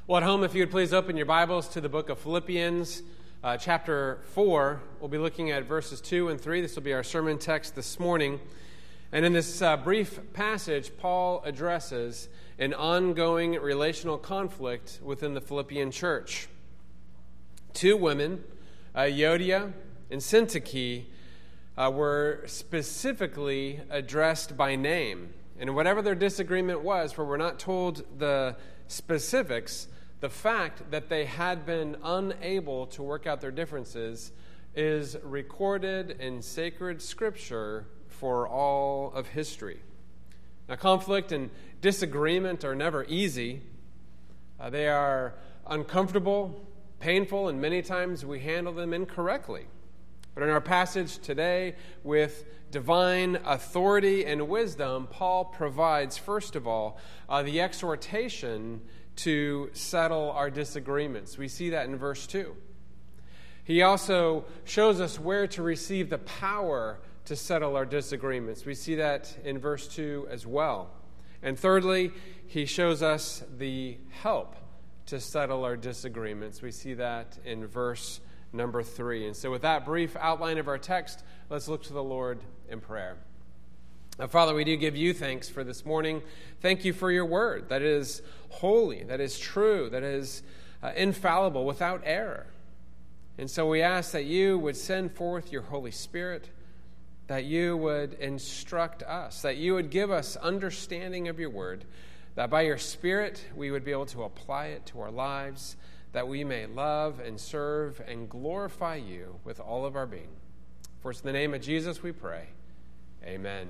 Well, at home, if you would please open your Bibles to the book of Philippians, chapter 4. We'll be looking at verses 2 and 3. This will be our sermon text this morning. And in this brief passage, Paul addresses an ongoing relational conflict within the Philippian church. Two women, Euodia and Syntyche, were specifically addressed by name. And whatever their disagreement was, for we're not told the specifics, the fact that they had been unable to work out their differences is recorded in sacred scripture for all of history. Now, conflict and disagreement are never easy. They are uncomfortable, painful, and many times we handle them incorrectly. But in our passage today, with divine authority and wisdom, Paul provides, first of all, the exhortation to settle our disagreements. We see that in verse 2. He also shows us where to receive the power to settle our disagreements. We see that in verse 2 as well. And thirdly, he shows us the help to settle our disagreements. We see that in verse number 3. And so with that brief outline of our text, let's look to the Lord in prayer. Now, Father, we do give you thanks for this morning. Thank you for your word that is holy, that is true, that is infallible, without error. And so we ask that you would send forth your Holy Spirit, that you would instruct us, that you would give us understanding of your word, that by your Spirit we would be able to apply it to our lives, that we may love and serve and glorify you with all of our being. For it's in the name of Jesus we pray. Amen.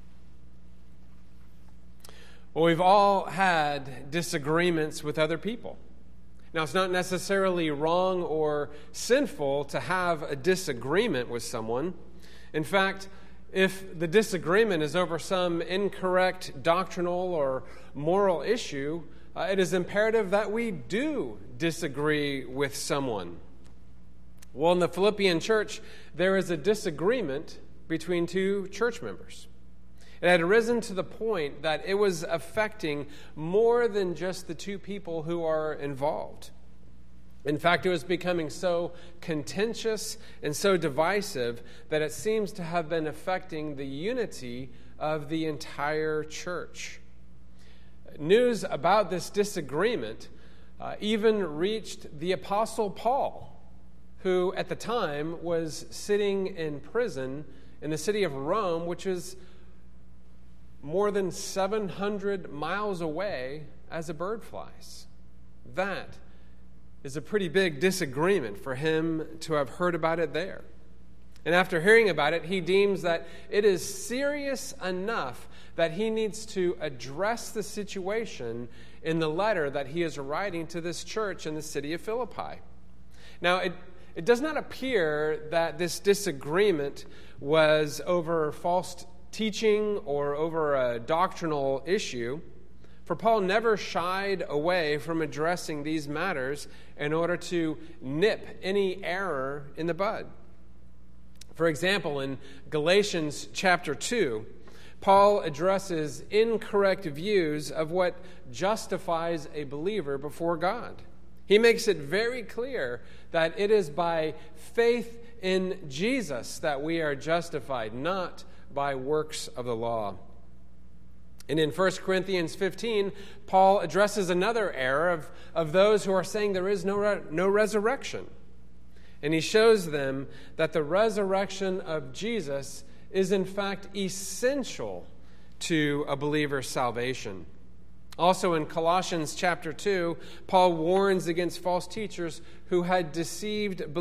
Well, we've all had disagreements with other people. Now, it's not necessarily wrong or sinful to have a disagreement with someone. In fact, if the disagreement is over some incorrect doctrinal or moral issue, it is imperative that we do disagree with someone. Well, in the Philippian church, there is a disagreement between two church members. It had arisen to the point that it was affecting more than just the two people who are involved. In fact, it was becoming so contentious and so divisive that it seems to have been affecting the unity of the entire church. News about this disagreement even reached the Apostle Paul, who at the time was sitting in prison in the city of Rome, which is more than 700 miles away as a bird flies. That is a pretty big disagreement for him to have heard about it there. And after hearing about it, he deems that it is serious enough that he needs to address the situation in the letter that he is writing to this church in the city of Philippi. Now, it does not appear that this disagreement was over false teaching or over a doctrinal issue, for Paul never shied away from addressing these matters in order to nip any error in the bud. For example, in Galatians chapter 2, Paul addresses incorrect views of what justifies a believer before God. He makes it very clear that it is by faith in Jesus that we are justified, not by works of the law. And in 1 Corinthians 15, Paul addresses another error of those who are saying there is no resurrection. And he shows them that the resurrection of Jesus is in fact essential to a believer's salvation. Also in Colossians chapter 2, Paul warns against false teachers who had deceived